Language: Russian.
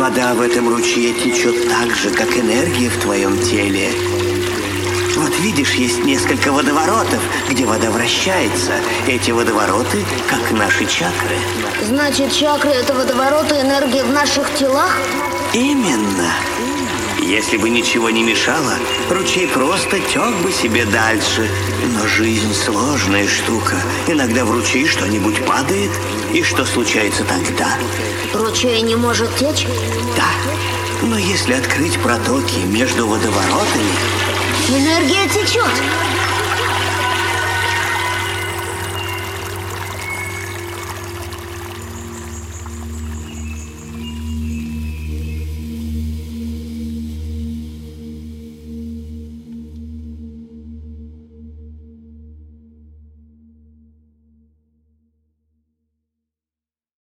Вода в этом ручье течет так же, как энергия в твоем теле. Вот видишь, есть несколько водоворотов, где вода вращается. Эти водовороты, как наши чакры. Значит, чакры — это водовороты энергии в наших телах? Именно. Если бы ничего не мешало, ручей просто тек бы себе дальше. Но жизнь сложная штука. Иногда в ручей что-нибудь падает. И что случается тогда? Ручей не может течь? Да. Но если открыть протоки между водоворотами... Энергия течет.